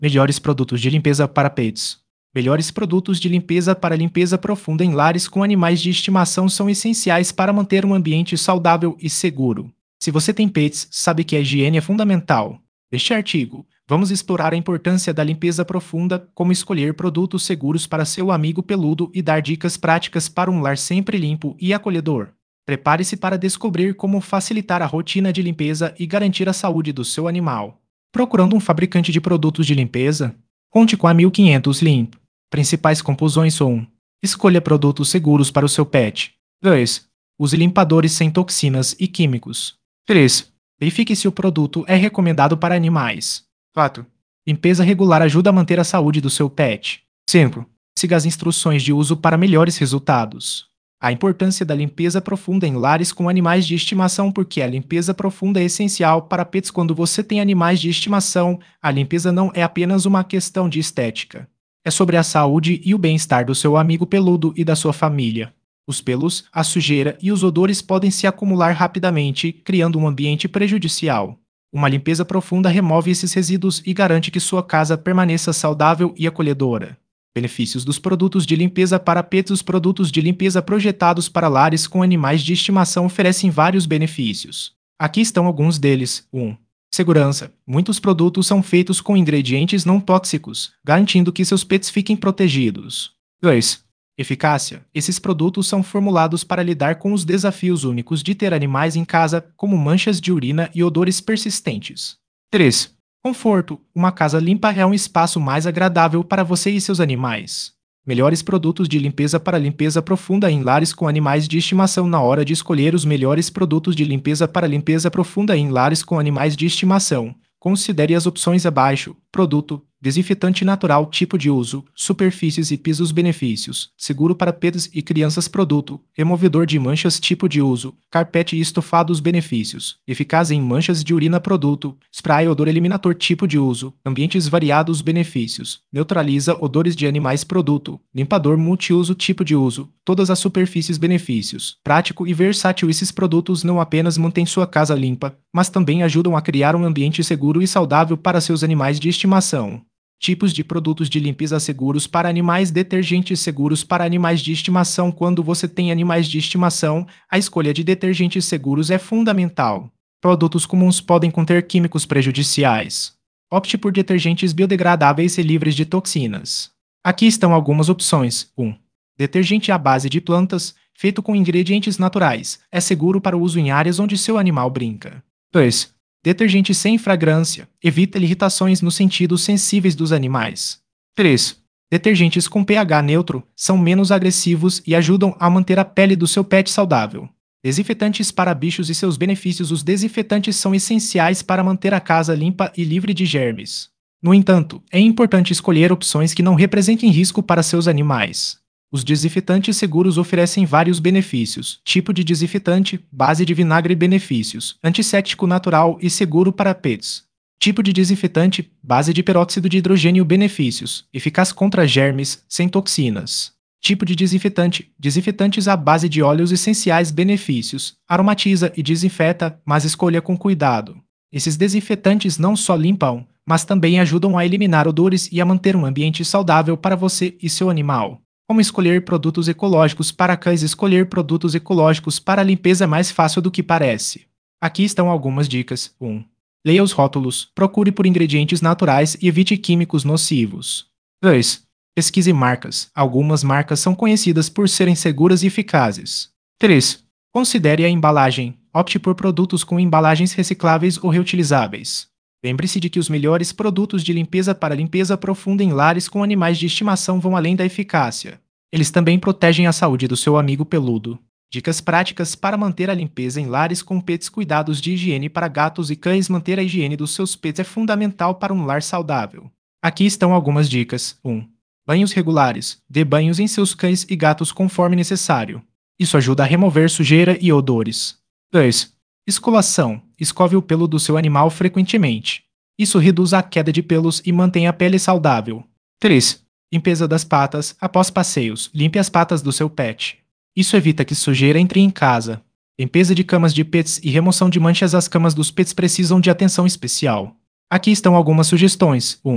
Melhores produtos de limpeza para pets. Melhores produtos de limpeza para limpeza profunda em lares com animais de estimação são essenciais para manter um ambiente saudável e seguro. Se você tem pets, sabe que a higiene é fundamental. Neste artigo, vamos explorar a importância da limpeza profunda, como escolher produtos seguros para seu amigo peludo e dar dicas práticas para um lar sempre limpo e acolhedor. Prepare-se para descobrir como facilitar a rotina de limpeza e garantir a saúde do seu animal. Procurando um fabricante de produtos de limpeza? Conte com a 1500 Limp. Principais conclusões são: escolha produtos seguros para o seu pet. 2. Use limpadores sem toxinas e químicos. 3. Verifique se o produto é recomendado para animais. 4. Limpeza regular ajuda a manter a saúde do seu pet. 5. Siga as instruções de uso para melhores resultados. A importância da limpeza profunda em lares com animais de estimação. Porque a limpeza profunda é essencial para pets. Quando você tem animais de estimação, a limpeza não é apenas uma questão de estética. É sobre a saúde e o bem-estar do seu amigo peludo e da sua família. Os pelos, a sujeira e os odores podem se acumular rapidamente, criando um ambiente prejudicial. Uma limpeza profunda remove esses resíduos e garante que sua casa permaneça saudável e acolhedora. Benefícios dos produtos de limpeza para pets. Os produtos de limpeza projetados para lares com animais de estimação oferecem vários benefícios. Aqui estão alguns deles. 1. Segurança. Muitos produtos são feitos com ingredientes não tóxicos, garantindo que seus pets fiquem protegidos. 2. Eficácia. Esses produtos são formulados para lidar com os desafios únicos de ter animais em casa, como manchas de urina e odores persistentes. 3. Conforto. Uma casa limpa é um espaço mais agradável para você e seus animais. Melhores produtos de limpeza para limpeza profunda em lares com animais de estimação. Na hora de escolher os melhores produtos de limpeza para limpeza profunda em lares com animais de estimação, considere as opções abaixo: produto, desinfetante natural, tipo de uso, superfícies e pisos. Benefícios: seguro para pets e crianças. Produto, removedor de manchas, tipo de uso, carpete e estofados. Benefícios: eficaz em manchas de urina. Produto, spray odor eliminador, tipo de uso, ambientes variados. Benefícios: neutraliza odores de animais. Produto, limpador multiuso, tipo de uso, todas as superfícies. Benefícios: prático e versátil. Esses produtos não apenas mantêm sua casa limpa, mas também ajudam a criar um ambiente seguro e saudável para seus animais de estimação. Tipos de produtos de limpeza seguros para animais. Detergentes seguros para animais de estimação. Quando você tem animais de estimação, a escolha de detergentes seguros é fundamental. Produtos comuns podem conter químicos prejudiciais. Opte por detergentes biodegradáveis e livres de toxinas. Aqui estão algumas opções. 1. Detergente à base de plantas, feito com ingredientes naturais. É seguro para o uso em áreas onde seu animal brinca. 2. Detergente sem fragrância. Evita irritações nos sentidos sensíveis dos animais. 3. Detergentes com pH neutro são menos agressivos e ajudam a manter a pele do seu pet saudável. Desinfetantes para bichos e seus benefícios. Os desinfetantes são essenciais para manter a casa limpa e livre de germes. No entanto, é importante escolher opções que não representem risco para seus animais. Os desinfetantes seguros oferecem vários benefícios: tipo de desinfetante, base de vinagre. Benefícios: antisséptico natural e seguro para pets. Tipo de desinfetante, base de peróxido de hidrogênio. Benefícios: eficaz contra germes, sem toxinas. Tipo de desinfetante, desinfetantes à base de óleos essenciais. Benefícios: aromatiza e desinfeta, mas escolha com cuidado. Esses desinfetantes não só limpam, mas também ajudam a eliminar odores e a manter um ambiente saudável para você e seu animal. Como escolher produtos ecológicos para cães? Escolher produtos ecológicos para a limpeza é mais fácil do que parece. Aqui estão algumas dicas. 1. Leia os rótulos, procure por ingredientes naturais e evite químicos nocivos. 2. Pesquise marcas. Algumas marcas são conhecidas por serem seguras e eficazes. 3. Considere a embalagem. Opte por produtos com embalagens recicláveis ou reutilizáveis. Lembre-se de que os melhores produtos de limpeza para limpeza profunda em lares com animais de estimação vão além da eficácia. Eles também protegem a saúde do seu amigo peludo. Dicas práticas para manter a limpeza em lares com pets. Cuidados de higiene para gatos e cães. Manter a higiene dos seus pets é fundamental para um lar saudável. Aqui estão algumas dicas. 1. Banhos regulares. Dê banhos em seus cães e gatos conforme necessário. Isso ajuda a remover sujeira e odores. 2. Escovação. Escove o pelo do seu animal frequentemente. Isso reduz a queda de pelos e mantém a pele saudável. 3. Limpeza das patas. Após passeios, limpe as patas do seu pet. Isso evita que sujeira entre em casa. Limpeza de camas de pets e remoção de manchas. As camas dos pets precisam de atenção especial. Aqui estão algumas sugestões. 1.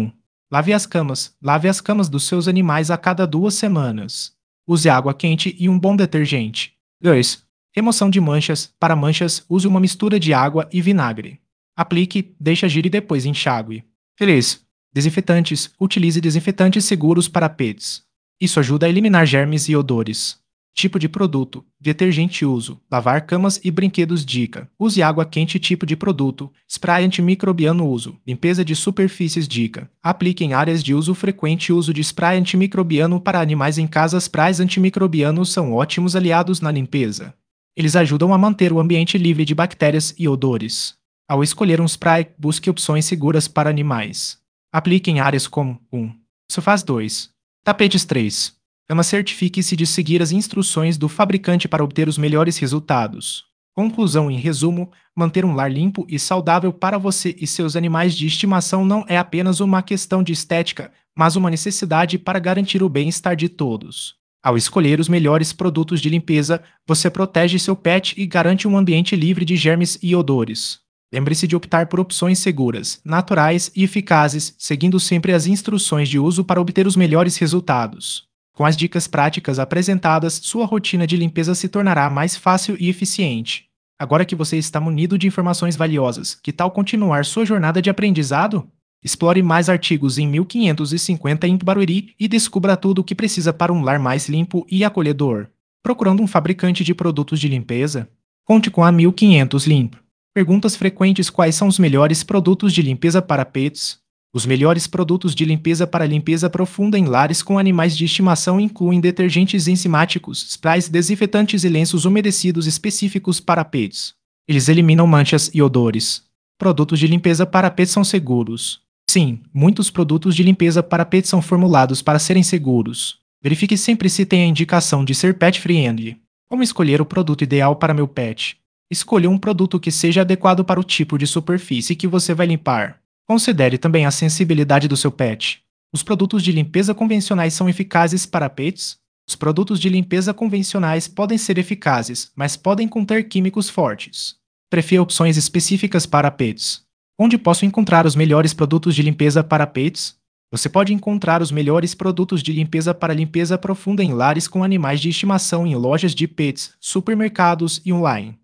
Lave as camas dos seus animais a cada 2 semanas. Use água quente e um bom detergente. 2. Remoção de manchas. Para manchas, use uma mistura de água e vinagre. Aplique, deixe agir e depois enxague. 3. Desinfetantes. Utilize desinfetantes seguros para pets. Isso ajuda a eliminar germes e odores. Tipo de produto. Detergente uso. Lavar camas e brinquedos dica. Use água quente tipo de produto. Spray antimicrobiano uso. Limpeza de superfícies dica. Aplique em áreas de uso frequente uso de spray antimicrobiano para animais em casa. Sprays antimicrobianos são ótimos aliados na limpeza. Eles ajudam a manter o ambiente livre de bactérias e odores. Ao escolher um spray, busque opções seguras para animais. Aplique em áreas como 1. Sofás 2. Tapetes 3. Certifique-se de seguir as instruções do fabricante para obter os melhores resultados. Conclusão em resumo, manter um lar limpo e saudável para você e seus animais de estimação não é apenas uma questão de estética, mas uma necessidade para garantir o bem-estar de todos. Ao escolher os melhores produtos de limpeza, você protege seu pet e garante um ambiente livre de germes e odores. Lembre-se de optar por opções seguras, naturais e eficazes, seguindo sempre as instruções de uso para obter os melhores resultados. Com as dicas práticas apresentadas, sua rotina de limpeza se tornará mais fácil e eficiente. Agora que você está munido de informações valiosas, que tal continuar sua jornada de aprendizado? Explore mais artigos em 1550 em Barueri e descubra tudo o que precisa para um lar mais limpo e acolhedor. Procurando um fabricante de produtos de limpeza? Conte com a 1500 Limpo. Perguntas frequentes: quais são os melhores produtos de limpeza para pets? Os melhores produtos de limpeza para limpeza profunda em lares com animais de estimação incluem detergentes enzimáticos, sprays desinfetantes e lenços umedecidos específicos para pets. Eles eliminam manchas e odores. Produtos de limpeza para pets são seguros. Sim, muitos produtos de limpeza para pets são formulados para serem seguros. Verifique sempre se tem a indicação de ser pet friendly. Como escolher o produto ideal para meu pet? Escolha um produto que seja adequado para o tipo de superfície que você vai limpar. Considere também a sensibilidade do seu pet. Os produtos de limpeza convencionais são eficazes para pets? Os produtos de limpeza convencionais podem ser eficazes, mas podem conter químicos fortes. Prefira opções específicas para pets. Onde posso encontrar os melhores produtos de limpeza para pets? Você pode encontrar os melhores produtos de limpeza para limpeza profunda em lares com animais de estimação em lojas de pets, supermercados e online.